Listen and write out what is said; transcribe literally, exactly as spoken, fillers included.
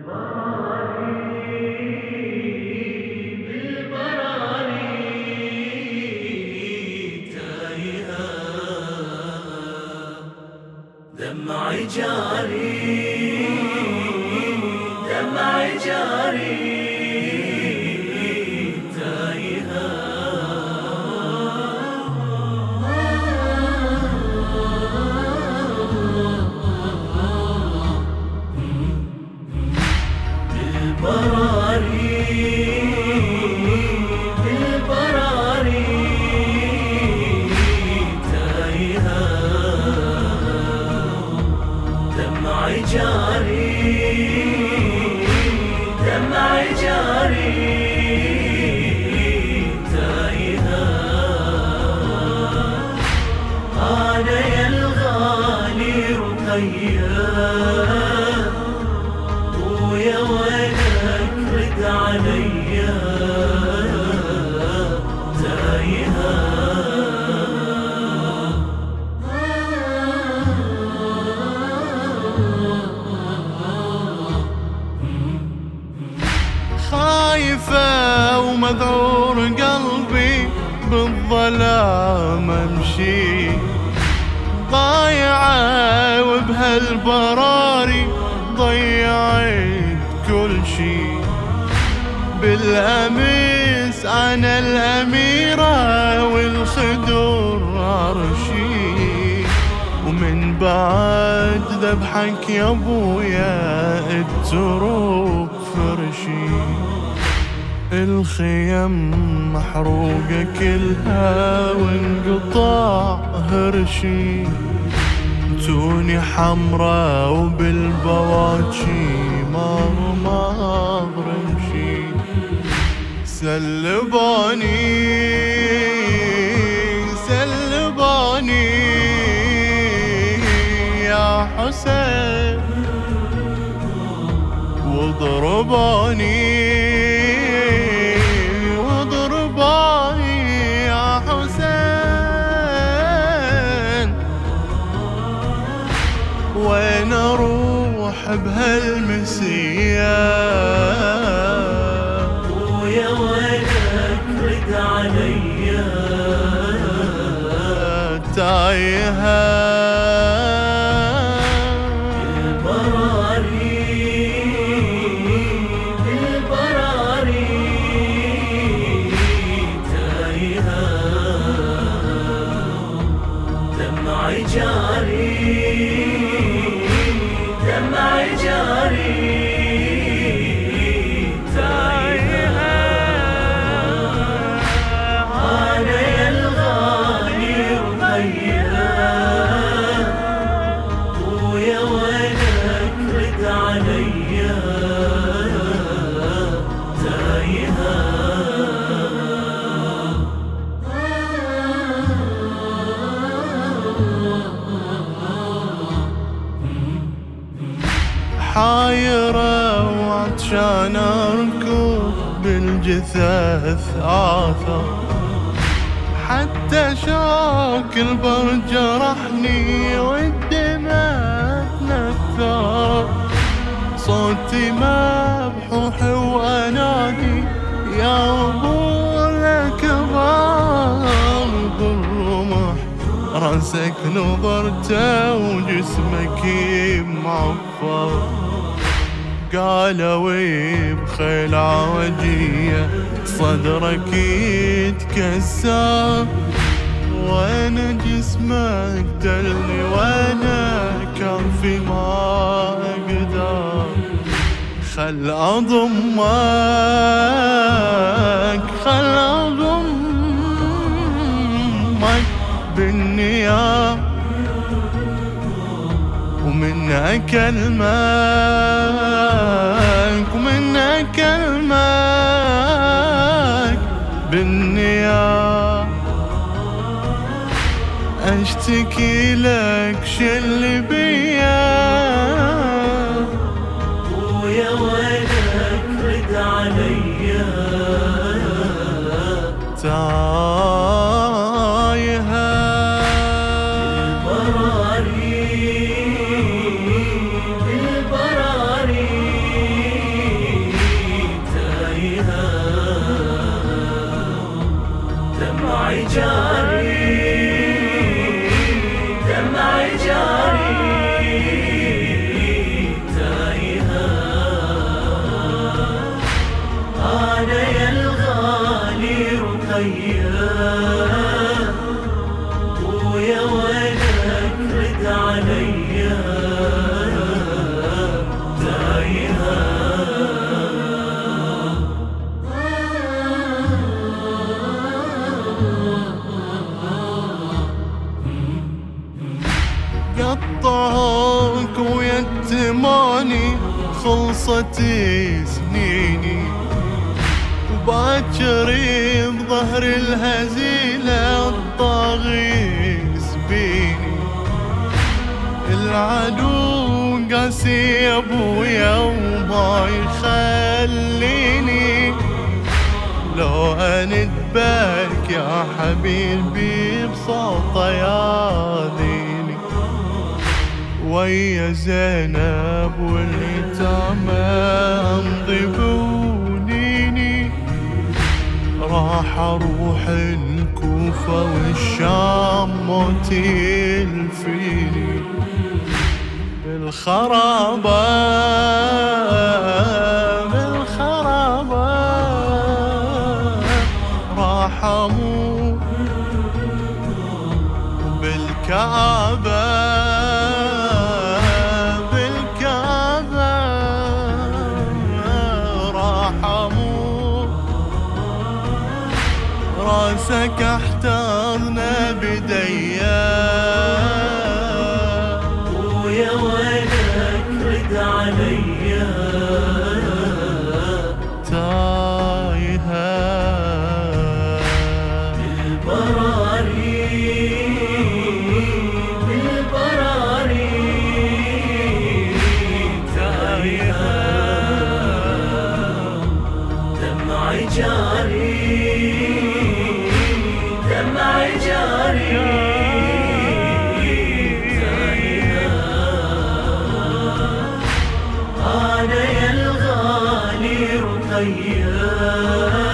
دمعي جاري دمعي جاري تايها بالبراري بالبراري تايها دمعي جاري دمعي جاري تايها أنا يا الغالي رقيا ويا ولك رد عليا تايها خايفة ومذعور قلبي بالظلام امشي ضايعة وبهالبراري ضيعت كل شي بالأمس أنا الأميرة والخدر عرشي ومن بعد ذبحك يا ابويا التروب فرشي الخيم محروقة كلها وانقطاع هرشي توني حمرا وبالبواجي مار مار امشي سلباني سلباني يا حسين وضرباني وين اروح بهالمسية ويا ولك رد عليا تايها بالبراري بالبراري تايها دمعي جاري دمعي جاري تايها أنا يا الغالي رقيا ويا ولك رد عليا تايها حايرة وعطشان اركض بالجثث آثر حتى شوك البرد جرحني والدماء تنثر صوتي مبحوح وانادي يا ابو الأكبر بالرمح راسك نظرته وجسمك معفر قالوا بخيل عوجية صدرك يتكسر وانا جسمك دلني وانا كفي ما اقدر خل اضمك خل اضمك بالنيام ومن أكلمك ومن أكلمك بالنيام أشتكي لك شل بيا ويا ولك رد عليا تايها بالبراري بالبراري خلصت سنيني، وباكر بظهر الهزيلة الطاغي يسبيني. العدو قاسي يا ابويا وما يخليني، لو أندبك يا حبيبي بصوته ياذيني. ويا زينب واليتامى امضي بونيني، راح اروح الكوفة والشام موت يلفيني. بالخرابة بالخرابة راح اموت، بالكعبة بالكعبة راح اموت. راسك احتضنه بديا، ويا ولك رد عليا. تايهة بالبراري بالبراري تايهة، دمعي جاري دمعي جاري. أنا يا الغالي رقيا